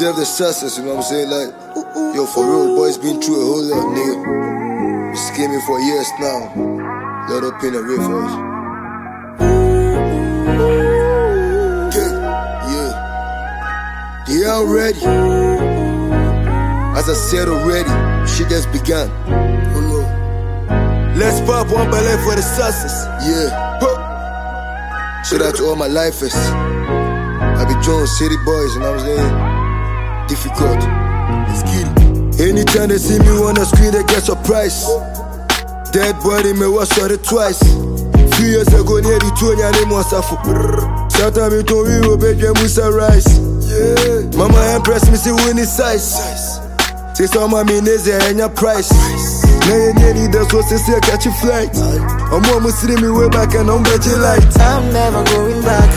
deserve the success, you know what I'm saying? Like, yo, for real, boys been through a whole lot, nigga. Been scheming for years now. Let up in the rivers. Yeah. They are ready. As I said already, shit just began. Let's pop one ballet for the success. Yeah. Shout out to all my lifers. I be Jones City boys, you know what I'm saying? Difficult. Let's get it. Anytime they see me on the screen, they get surprised. Dead body, me was sorry twice. Few years ago, near the 20, I name was Safu. Sometimes it don't be baby, Musa Rice. Yeah. Mama impress me, see winning size. Say some of me nese and your price. Now you need the so say catch a flight. I'm almost see me way back and I'm betting light. I'm never going back.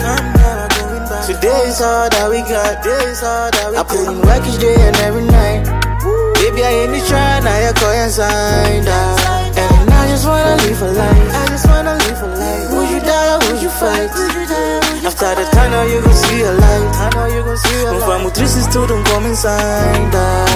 Today is all that we got. I put in work each day and every night. Baby, I ain't trying, now you're calling sign. And I just wanna live a life. Would you die or would you fight? After the tunnel, you gon' see a light. From Mutrisis to them come inside.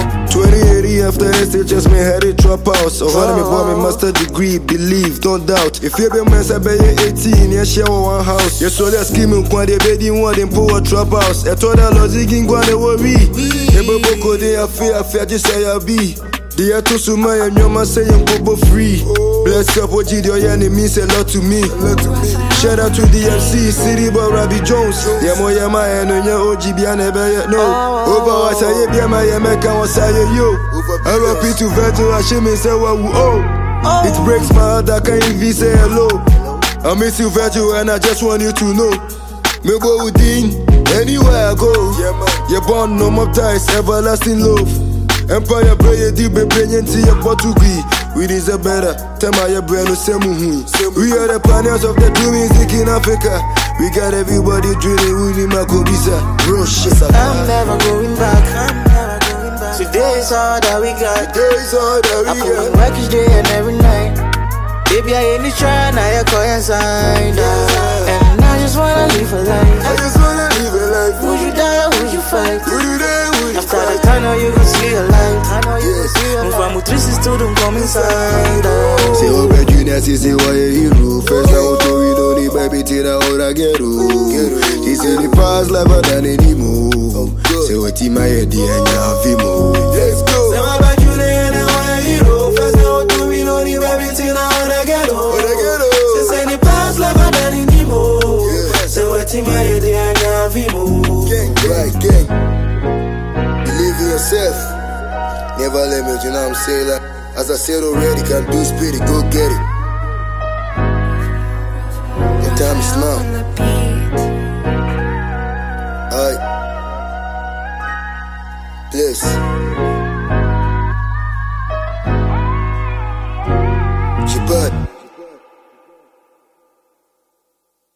2080 after SHS, me had it drop out. So how me boy me master degree, believe, don't doubt. If you be mess I be 18, you share one house. You saw that scheming when they bed in one, then pull a trap house. I told that logic in go they worry. Never boko they I fear just say I be. They are too so my and your man say you go free. Bless up what your yani means a lot to me. Shout out to the MC, City Boy Rabbi Jones. Yamo Yama and your OGB and never no. Over what I be my Yamaka was I yo. I repeat to Virgil, I should me say what we owe. It breaks my heart, I can't even say hello. I miss you Virgil and I just want you to know. Me go within, anywhere I go. You're born no more ties, everlasting love. Empire prayer deep be bringing to your Portuguese. We deserve better, tell my brain no same. We are the pioneers of the true music in Africa. We got everybody drilling with my Kobisa. Real shit. I'm never going back. Today is all that we got. I put in work each day and every night. Baby, I ain't trying, now you're calling sign. And I just wanna live a life. Would you die or would you fight? After the tunnel, you gon' see a light. From Mutrisis to them come inside. Say, oh, bad junior, say, why you hero? First, I want to read on the baby till I hold a ghetto. He said, the past never done anymore. Say, what in my head, and you have him. Let's go. Say, my bad junior, and I want a hero. First, I want to read on the baby till I hold a ghetto. Say, the past never done anymore. Say, what in my head, and you have him. Gang. Believe in yourself. Never limit, you know what I'm saying? Like, as I said already, can do spirit, go get it. The time is now. Alright. Please.